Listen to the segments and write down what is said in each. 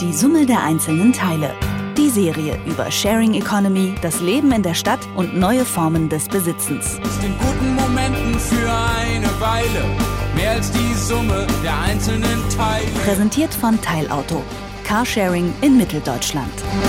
Die Summe der einzelnen Teile. Die Serie über Sharing Economy, das Leben in der Stadt und neue Formen des Besitzens. Ist in guten Momenten für eine Weile mehr als die Summe der einzelnen Teile. Präsentiert von Teilauto. Carsharing in Mitteldeutschland.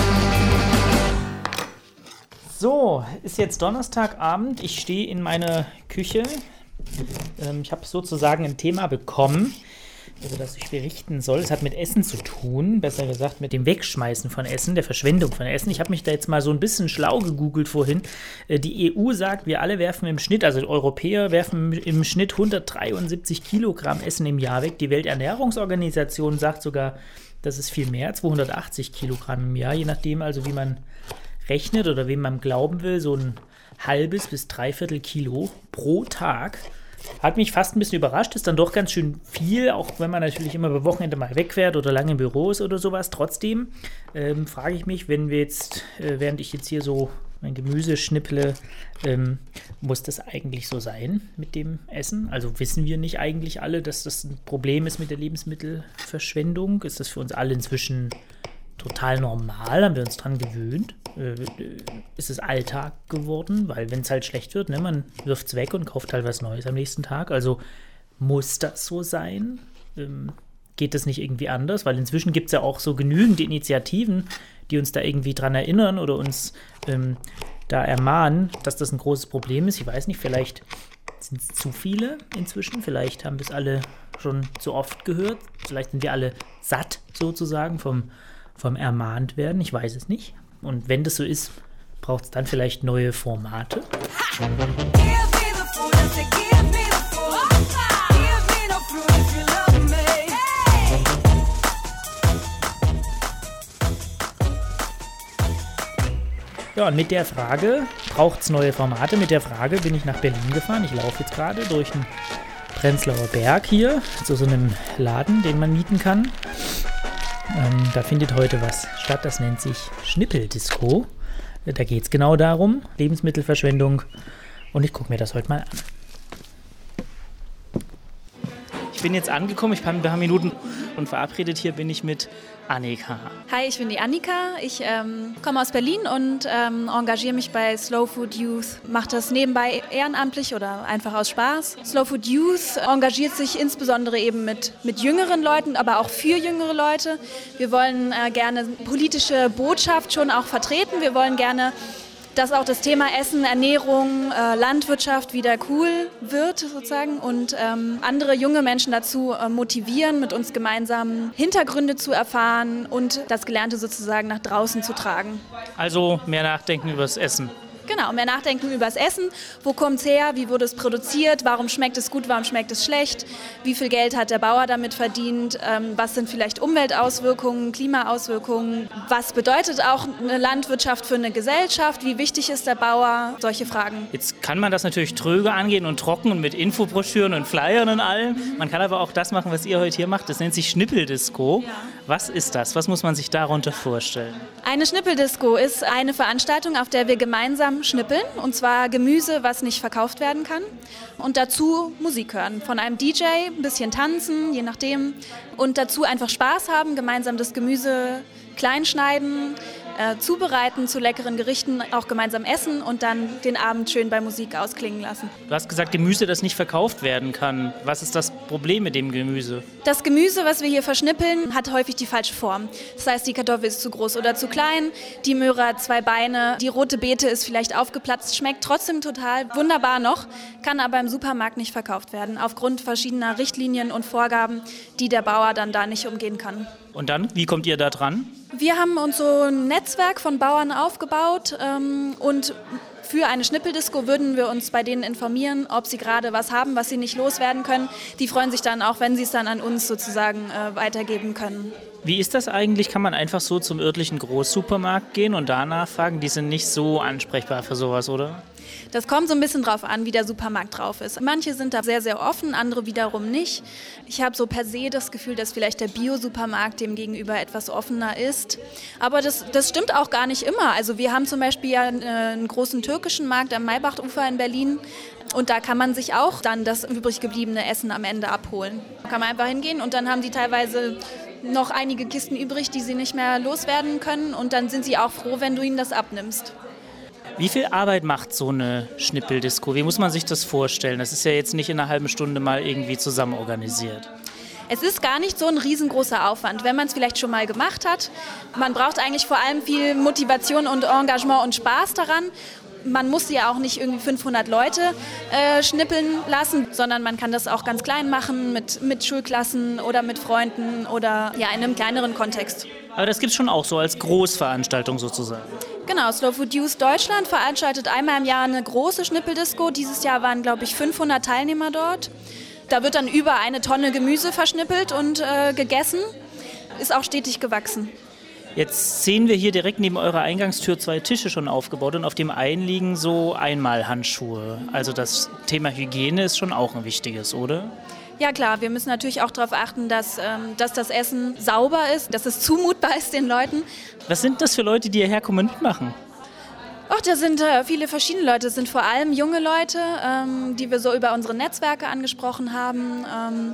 So, ist jetzt Donnerstagabend. Ich stehe in meiner Küche. Ich habe sozusagen ein Thema bekommen, über das ich berichten soll. Es hat mit Essen zu tun, besser gesagt mit dem Wegschmeißen von Essen, der Verschwendung von Essen. Ich habe mich da jetzt mal so ein bisschen schlau gegoogelt vorhin. Die EU sagt, wir alle werfen im Schnitt, also Europäer werfen im Schnitt 173 Kilogramm Essen im Jahr weg. Die Welternährungsorganisation sagt sogar, das ist viel mehr, 280 Kilogramm im Jahr, je nachdem also wie man rechnet oder wem man glauben will, so ein halbes bis dreiviertel Kilo pro Tag. Hat mich fast ein bisschen überrascht, ist dann doch ganz schön viel, auch wenn man natürlich immer bei Wochenende mal wegfährt oder lange im Büro ist oder sowas. Trotzdem frage ich mich, wenn wir jetzt, während ich jetzt hier so mein Gemüse schnipple, muss das eigentlich so sein mit dem Essen? Also wissen wir nicht eigentlich alle, dass das ein Problem ist mit der Lebensmittelverschwendung? Ist das für uns alle inzwischen total normal? Haben wir uns dran gewöhnt? Ist es Alltag geworden? Weil wenn es halt schlecht wird, ne, man wirft es weg und kauft halt was Neues am nächsten Tag. Also muss das so sein? Geht das nicht irgendwie anders? Weil inzwischen gibt es ja auch so genügend Initiativen, die uns da irgendwie dran erinnern oder uns da ermahnen, dass das ein großes Problem ist. Ich weiß nicht, vielleicht sind es zu viele inzwischen. Vielleicht haben wir es alle schon zu oft gehört. Vielleicht sind wir alle satt sozusagen vom ermahnt werden. Ich weiß es nicht. Und wenn das so ist, braucht es dann vielleicht neue Formate. Ja, und mit der Frage, braucht es neue Formate? Mit der Frage bin ich nach Berlin gefahren. Ich laufe jetzt gerade durch den Prenzlauer Berg hier, zu so einem Laden, den man mieten kann. Da findet heute was statt, das nennt sich Schnippeldisco. Da geht es genau darum, Lebensmittelverschwendung. Und ich gucke mir das heute mal an. Ich bin jetzt angekommen, ich habe ein paar Minuten und verabredet hier bin ich mit Annika. Hi, ich bin die Annika. Ich komme aus Berlin und engagiere mich bei Slow Food Youth. Mache das nebenbei ehrenamtlich oder einfach aus Spaß. Slow Food Youth engagiert sich insbesondere eben mit jüngeren Leuten, aber auch für jüngere Leute. Wir wollen gerne politische Botschaft schon auch vertreten. Wir wollen gerne, dass auch das Thema Essen, Ernährung, Landwirtschaft wieder cool wird sozusagen und andere junge Menschen dazu motivieren, mit uns gemeinsam Hintergründe zu erfahren und das Gelernte sozusagen nach draußen zu tragen. Also mehr nachdenken über das Essen. Genau, mehr nachdenken über das Essen. Wo kommt es her? Wie wurde es produziert? Warum schmeckt es gut? Warum schmeckt es schlecht? Wie viel Geld hat der Bauer damit verdient? Was sind vielleicht Umweltauswirkungen, Klimaauswirkungen? Was bedeutet auch eine Landwirtschaft für eine Gesellschaft? Wie wichtig ist der Bauer? Solche Fragen. Jetzt kann man das natürlich tröge angehen und trocken und mit Infobroschüren und Flyern und allem. Man kann aber auch das machen, was ihr heute hier macht. Das nennt sich Schnippeldisco. Ja. Was ist das? Was muss man sich darunter vorstellen? Eine Schnippeldisco ist eine Veranstaltung, auf der wir gemeinsam schnippeln, und zwar Gemüse, was nicht verkauft werden kann, und dazu Musik hören. Von einem DJ, ein bisschen tanzen, je nachdem, und dazu einfach Spaß haben, gemeinsam das Gemüse klein schneiden, zubereiten zu leckeren Gerichten, auch gemeinsam essen und dann den Abend schön bei Musik ausklingen lassen. Du hast gesagt, Gemüse, das nicht verkauft werden kann. Was ist das Problem mit dem Gemüse? Das Gemüse, was wir hier verschnippeln, hat häufig die falsche Form. Das heißt, die Kartoffel ist zu groß oder zu klein, die Möhre hat 2 Beine, die rote Beete ist vielleicht aufgeplatzt, schmeckt trotzdem total wunderbar noch, kann aber im Supermarkt nicht verkauft werden, aufgrund verschiedener Richtlinien und Vorgaben, die der Bauer dann da nicht umgehen kann. Und dann, wie kommt ihr da dran? Wir haben uns so ein Netzwerk von Bauern aufgebaut und für eine Schnippeldisco würden wir uns bei denen informieren, ob sie gerade was haben, was sie nicht loswerden können. Die freuen sich dann auch, wenn sie es dann an uns sozusagen weitergeben können. Wie ist das eigentlich? Kann man einfach so zum örtlichen Großsupermarkt gehen und danach fragen? Die sind nicht so ansprechbar für sowas, oder? Das kommt so ein bisschen drauf an, wie der Supermarkt drauf ist. Manche sind da sehr, sehr offen, andere wiederum nicht. Ich habe so per se das Gefühl, dass vielleicht der Bio-Supermarkt dem gegenüber etwas offener ist. Aber das stimmt auch gar nicht immer. Also wir haben zum Beispiel ja einen großen türkischen Markt am Maybachufer in Berlin. Und da kann man sich auch dann das übrig gebliebene Essen am Ende abholen. Da kann man einfach hingehen und dann haben die teilweise noch einige Kisten übrig, die sie nicht mehr loswerden können. Und dann sind sie auch froh, wenn du ihnen das abnimmst. Wie viel Arbeit macht so eine Schnippeldisco? Wie muss man sich das vorstellen? Das ist ja jetzt nicht in einer halben Stunde mal irgendwie zusammen organisiert. Es ist gar nicht so ein riesengroßer Aufwand, wenn man es vielleicht schon mal gemacht hat. Man braucht eigentlich vor allem viel Motivation und Engagement und Spaß daran. Man muss ja auch nicht irgendwie 500 Leute schnippeln lassen, sondern man kann das auch ganz klein machen mit Schulklassen oder mit Freunden oder ja, in einem kleineren Kontext. Aber das gibt es schon auch so als Großveranstaltung sozusagen. Genau, Slow Food Youth Deutschland veranstaltet einmal im Jahr eine große Schnippeldisco. Dieses Jahr waren, glaube ich, 500 Teilnehmer dort. Da wird dann über 1 Tonne Gemüse verschnippelt und gegessen. Ist auch stetig gewachsen. Jetzt sehen wir hier direkt neben eurer Eingangstür 2 Tische schon aufgebaut und auf dem einen liegen so Einmalhandschuhe. Also das Thema Hygiene ist schon auch ein wichtiges, oder? Ja klar, wir müssen natürlich auch darauf achten, dass das Essen sauber ist, dass es zumutbar ist den Leuten. Was sind das für Leute, die hierher kommen und mitmachen? Ach, da sind viele verschiedene Leute. Es sind vor allem junge Leute, die wir so über unsere Netzwerke angesprochen haben,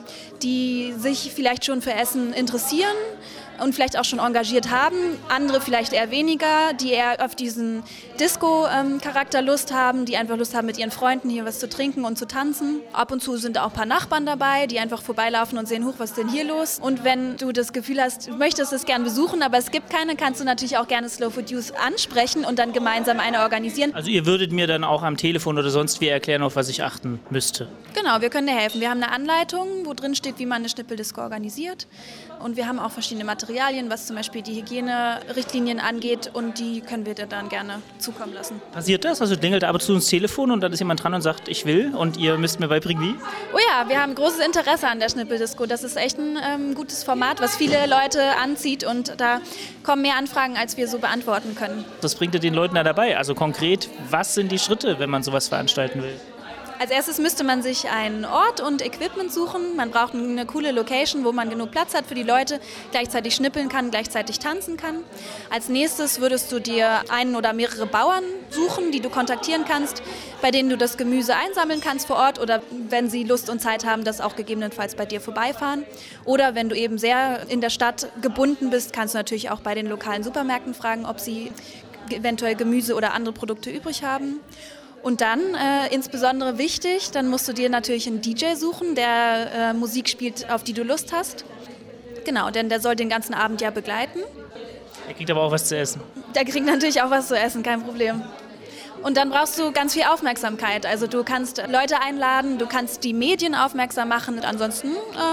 die sich vielleicht schon für Essen interessieren und vielleicht auch schon engagiert haben. Andere vielleicht eher weniger, die eher auf diesen Disco-Charakter Lust haben, die einfach Lust haben, mit ihren Freunden hier was zu trinken und zu tanzen. Ab und zu sind auch ein paar Nachbarn dabei, die einfach vorbeilaufen und sehen, huch, was ist denn hier los? Und wenn du das Gefühl hast, du möchtest es gern besuchen, aber es gibt keine, kannst du natürlich auch gerne Slow Food Youth ansprechen und dann gemeinsam eine organisieren. Also ihr würdet mir dann auch am Telefon oder sonst wie erklären, auf was ich achten müsste? Genau, wir können dir helfen. Wir haben eine Anleitung, wo drin steht, wie man eine Schnippeldisco organisiert. Und wir haben auch verschiedene Materialien, was zum Beispiel die Hygienerichtlinien angeht, und die können wir dir dann gerne zukommen lassen. Passiert das? Also klingelt ab und zu ins Telefon und dann ist jemand dran und sagt, ich will, und ihr müsst mir beibringen, wie? Oh ja, wir haben großes Interesse an der Schnippeldisco. Das ist echt ein gutes Format, was viele Leute anzieht, und da kommen mehr Anfragen, als wir so beantworten können. Was bringt ihr den Leuten da dabei? Also konkret, was sind die Schritte, wenn man sowas veranstalten will? Als erstes müsste man sich einen Ort und Equipment suchen. Man braucht eine coole Location, wo man genug Platz hat für die Leute, gleichzeitig schnippeln kann, gleichzeitig tanzen kann. Als nächstes würdest du dir einen oder mehrere Bauern suchen, die du kontaktieren kannst, bei denen du das Gemüse einsammeln kannst vor Ort, oder wenn sie Lust und Zeit haben, das auch gegebenenfalls bei dir vorbeifahren. Oder wenn du eben sehr in der Stadt gebunden bist, kannst du natürlich auch bei den lokalen Supermärkten fragen, ob sie eventuell Gemüse oder andere Produkte übrig haben. Und dann, insbesondere wichtig, dann musst du dir natürlich einen DJ suchen, der Musik spielt, auf die du Lust hast. Genau, denn der soll den ganzen Abend ja begleiten. Der kriegt aber auch was zu essen. Der kriegt natürlich auch was zu essen, kein Problem. Und dann brauchst du ganz viel Aufmerksamkeit. Also du kannst Leute einladen, du kannst die Medien aufmerksam machen und ansonsten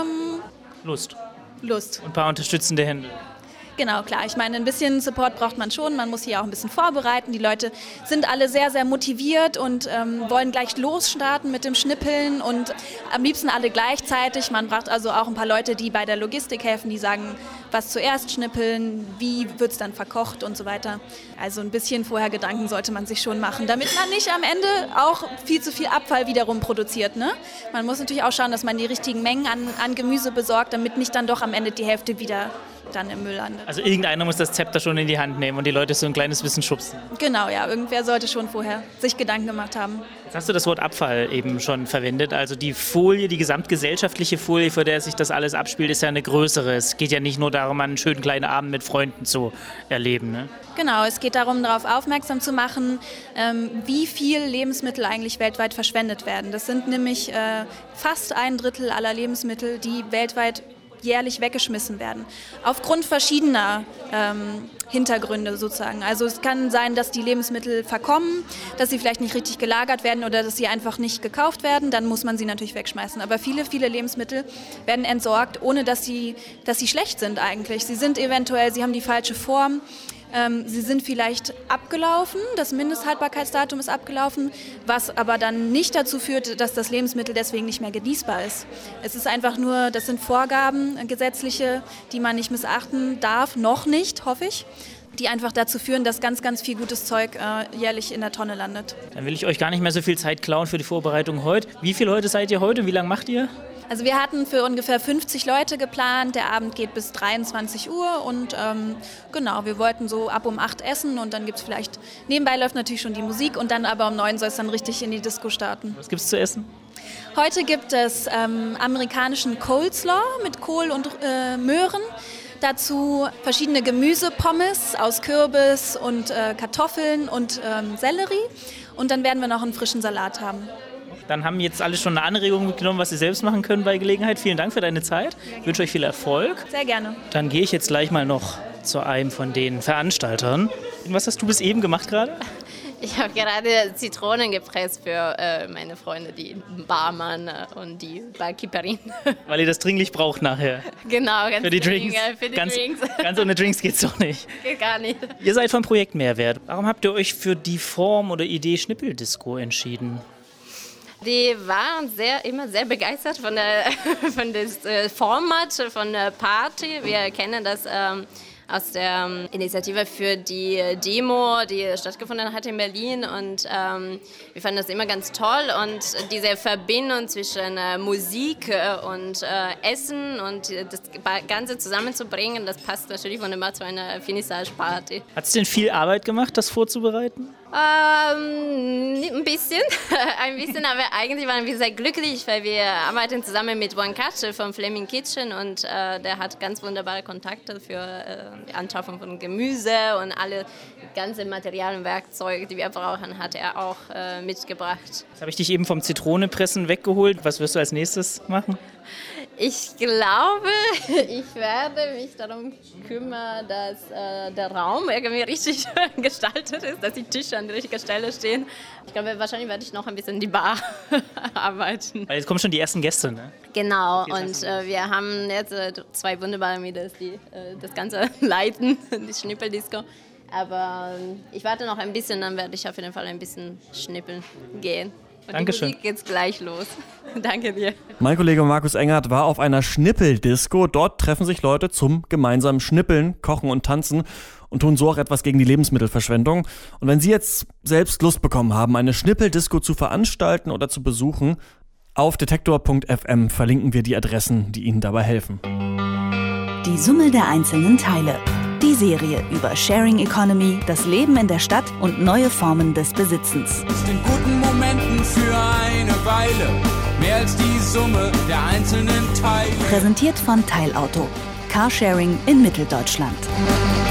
Lust. Und ein paar unterstützende Hände. Genau, klar. Ich meine, ein bisschen Support braucht man schon. Man muss hier auch ein bisschen vorbereiten. Die Leute sind alle sehr, sehr motiviert und wollen gleich losstarten mit dem Schnippeln und am liebsten alle gleichzeitig. Man braucht also auch ein paar Leute, die bei der Logistik helfen, die sagen, was zuerst schnippeln, wie wird es dann verkocht und so weiter. Also ein bisschen vorher Gedanken sollte man sich schon machen, damit man nicht am Ende auch viel zu viel Abfall wiederum produziert. Ne? Man muss natürlich auch schauen, dass man die richtigen Mengen an Gemüse besorgt, damit nicht dann doch am Ende die Hälfte wieder dann im Müll landet. Also irgendeiner muss das Zepter schon in die Hand nehmen und die Leute so ein kleines bisschen schubsen. Genau, ja. Irgendwer sollte schon vorher sich Gedanken gemacht haben. Jetzt hast du das Wort Abfall eben schon verwendet. Also die Folie, die gesamtgesellschaftliche Folie, vor der sich das alles abspielt, ist ja eine größere. Es geht ja nicht nur darum, einen schönen kleinen Abend mit Freunden zu erleben. Ne? Genau, es geht darum, darauf aufmerksam zu machen, wie viel Lebensmittel eigentlich weltweit verschwendet werden. Das sind nämlich fast 1/3 aller Lebensmittel, die weltweit jährlich weggeschmissen werden. Aufgrund verschiedener Hintergründe sozusagen. Also es kann sein, dass die Lebensmittel verkommen, dass sie vielleicht nicht richtig gelagert werden oder dass sie einfach nicht gekauft werden. Dann muss man sie natürlich wegschmeißen. Aber viele Lebensmittel werden entsorgt, ohne dass sie schlecht sind eigentlich. Sie haben die falsche Form. Sie sind vielleicht abgelaufen, das Mindesthaltbarkeitsdatum ist abgelaufen, was aber dann nicht dazu führt, dass das Lebensmittel deswegen nicht mehr genießbar ist. Es ist einfach nur, das sind Vorgaben, gesetzliche, die man nicht missachten darf, noch nicht, hoffe ich, die einfach dazu führen, dass ganz, ganz viel gutes Zeug jährlich in der Tonne landet. Dann will ich euch gar nicht mehr so viel Zeit klauen für die Vorbereitung heute. Wie viele Leute seid ihr heute und wie lange macht ihr? Also wir hatten für ungefähr 50 Leute geplant, der Abend geht bis 23 Uhr und genau, wir wollten so ab um 8 essen und dann gibt es vielleicht, nebenbei läuft natürlich schon die Musik und dann aber um 9 soll es dann richtig in die Disco starten. Was gibt es zu essen? Heute gibt es amerikanischen Coleslaw mit Kohl und Möhren. Dazu verschiedene Gemüsepommes aus Kürbis und Kartoffeln und Sellerie. Und dann werden wir noch einen frischen Salat haben. Dann haben jetzt alle schon eine Anregung mitgenommen, was sie selbst machen können bei Gelegenheit. Vielen Dank für deine Zeit. Ich wünsche euch viel Erfolg. Sehr gerne. Dann gehe ich jetzt gleich mal noch zu einem von den Veranstaltern. Was hast du bis eben gemacht gerade? Ich habe gerade Zitronen gepresst für meine Freunde, die Barmann und die Barkeeperin. Weil ihr das dringlich braucht nachher. Genau, ganz für die Drinks. Für die Drinks. Ganz ohne Drinks geht's doch nicht. Geht gar nicht. Ihr seid vom Projekt Mehrwert. Warum habt ihr euch für die Form oder Idee Schnippeldisco entschieden? Die waren immer sehr begeistert von dem Format, von der Party. Wir kennen das aus der Initiative für die Demo, die stattgefunden hat in Berlin. Und wir fanden das immer ganz toll. Und diese Verbindung zwischen Musik und Essen und das Ganze zusammenzubringen, das passt natürlich wunderbar zu einer Finissage-Party. Hat es denn viel Arbeit gemacht, das vorzubereiten? Ein bisschen, aber eigentlich waren wir sehr glücklich, weil wir arbeiten zusammen mit Juan Cache vom Flaming Kitchen und der hat ganz wunderbare Kontakte für die Anschaffung von Gemüse und alle ganze Materialien und Werkzeuge, die wir brauchen, hat er auch mitgebracht. Jetzt habe ich dich eben vom Zitronepressen weggeholt. Was wirst du als nächstes machen? Ich glaube, ich werde mich darum kümmern, dass der Raum irgendwie richtig gestaltet ist, dass die Tische an der richtigen Stelle stehen. Ich glaube, wahrscheinlich werde ich noch ein bisschen in die Bar arbeiten. Weil jetzt kommen schon die ersten Gäste, ne? Genau, und wir haben jetzt 2 wunderbare Mädels, die das Ganze leiten, die Schnippeldisco. Aber ich warte noch ein bisschen, dann werde ich auf jeden Fall ein bisschen schnippeln gehen. Und Dankeschön. Die Musik geht's gleich los. Danke dir. Mein Kollege Markus Engert war auf einer Schnippeldisco. Dort treffen sich Leute zum gemeinsamen Schnippeln, Kochen und Tanzen und tun so auch etwas gegen die Lebensmittelverschwendung. Und wenn Sie jetzt selbst Lust bekommen haben, eine Schnippeldisco zu veranstalten oder zu besuchen, auf detektor.fm verlinken wir die Adressen, die Ihnen dabei helfen. Die Summe der einzelnen Teile. Die Serie über Sharing Economy, das Leben in der Stadt und neue Formen des Besitzens. Ist in guten Momenten für eine Weile mehr als die Summe der einzelnen Teile. Präsentiert von Teilauto. Carsharing in Mitteldeutschland.